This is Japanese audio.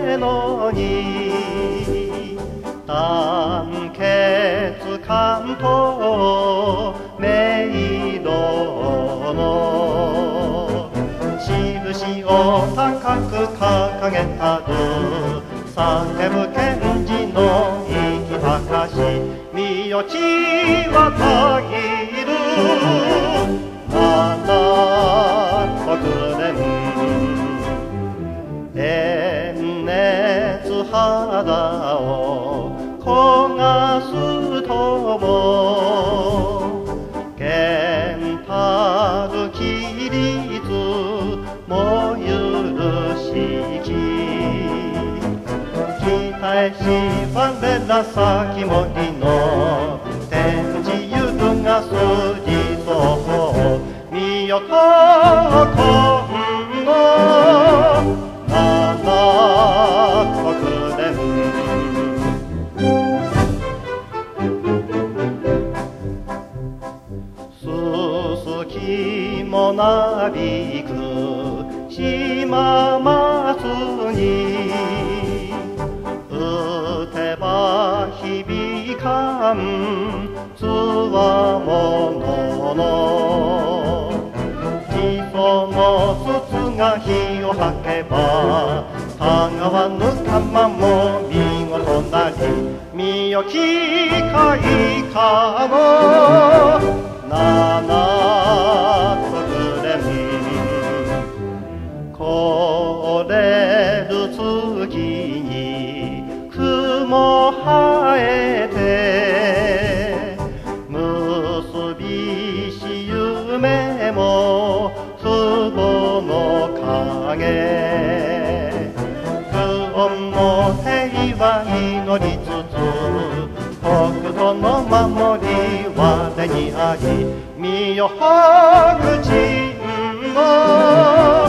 れのに団結感と明色の印を高く掲げたる叫ぶ賢治の生きたかし身よ血はたぎる七国連炎熱肌を焦がすとも健たる規律も許しき北へし我ら先森の天地ゆるがすじそう身よと今の七国連すすきもなびく島松に打てば響かんつわものの地層の筒が火を吐けばたがわぬ玉も見事なり身よ機械化の七国連これる月に雲生えて結びし夢も壺の影不穏も平和祈りつつ北斗の守り我にあり身よ白人の